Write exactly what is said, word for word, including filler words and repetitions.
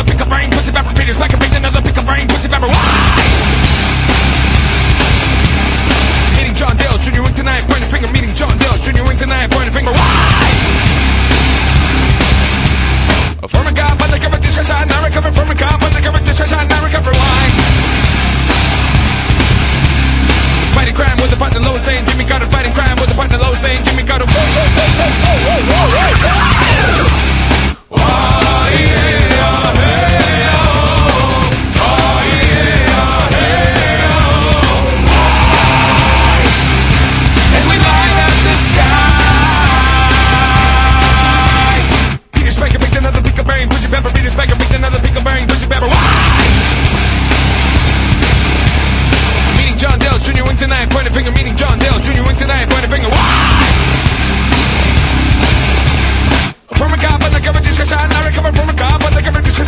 another pick a brain, pussy pepper, Peter's back and another pick a brain, pussy pepper. Why? Meeting John Dale, Junior Wink tonight, pointing finger. Meeting John Dale, Junior Wink tonight, pointing finger. Why? From a god, but the government discussion, I recover from a god, but the government discussion, I recover. Why? Fighting crime with the fight the lowest lane, Jimmy Carter. Fighting crime with the fight the lowest lane, Jimmy Carter. Oh, yeah. Junior Wink tonight, pointing finger. Meeting John Dale, Junior Wink tonight, pointing finger. Why? From a god, but the government discussion, I recover from a god, but the government discussion.